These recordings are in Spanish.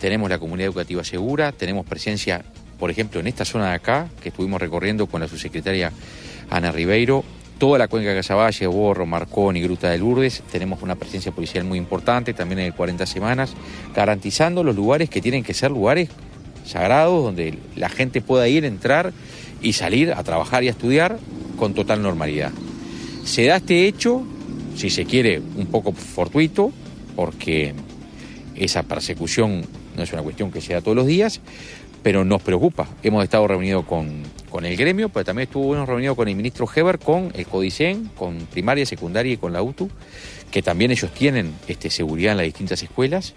tenemos la comunidad educativa segura, tenemos presencia, por ejemplo, en esta zona de acá, que estuvimos recorriendo con la subsecretaria Ana Ribeiro, toda la cuenca de Casaballe, Borro, Marconi, Gruta de Lourdes, tenemos una presencia policial muy importante, también en el 40 Semanas, garantizando los lugares que tienen que ser lugares sagrados, donde la gente pueda ir, entrar y salir a trabajar y a estudiar con total normalidad. Se da este hecho, si se quiere, un poco fortuito, porque esa persecución no es una cuestión que se da todos los días, pero nos preocupa. Hemos estado reunidos con el gremio, pero también estuvimos reunidos con el ministro Heber, con el CODICEN, con primaria, secundaria y con la UTU, que también ellos tienen seguridad en las distintas escuelas,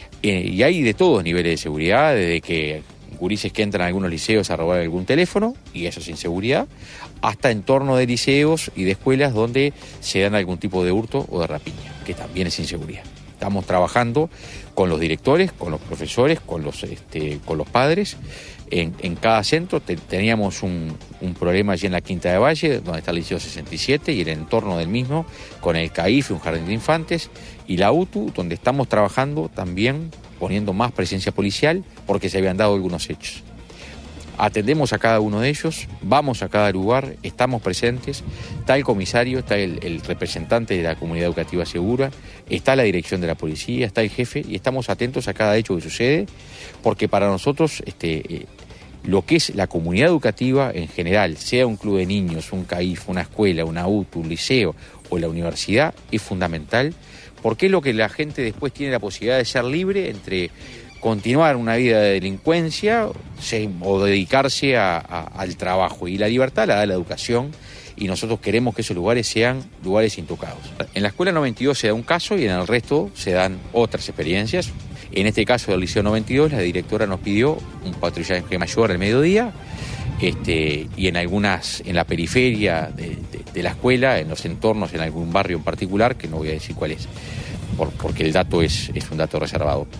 y hay de todos niveles de seguridad, desde que gurises que entran a algunos liceos a robar algún teléfono, y eso es inseguridad, hasta entornos de liceos y de escuelas donde se dan algún tipo de hurto o de rapiña, que también es inseguridad. Estamos trabajando con los directores, con los profesores, con los padres. En cada centro teníamos un problema allí en la Quinta de Valle, donde está el Liceo 67 y el entorno del mismo, con el CAIF, un jardín de infantes, y la UTU, donde estamos trabajando también poniendo más presencia policial porque se habían dado algunos hechos. Atendemos a cada uno de ellos, vamos a cada lugar, estamos presentes, está el comisario, está el representante de la comunidad educativa segura, está la dirección de la policía, está el jefe, y estamos atentos a cada hecho que sucede, porque para nosotros lo que es la comunidad educativa en general, sea un club de niños, un CAIF, una escuela, una UTU, un liceo o la universidad, es fundamental, porque es lo que la gente después tiene la posibilidad de ser libre entre continuar una vida de delincuencia o dedicarse al trabajo. Y la libertad la da la educación, y nosotros queremos que esos lugares sean lugares intocados. En la Escuela 92 se da un caso y en el resto se dan otras experiencias. En este caso del Liceo 92, la directora nos pidió un patrullaje mayor al mediodía, y en la periferia de la escuela, en los entornos, en algún barrio en particular, que no voy a decir cuál es, porque el dato es un dato reservado.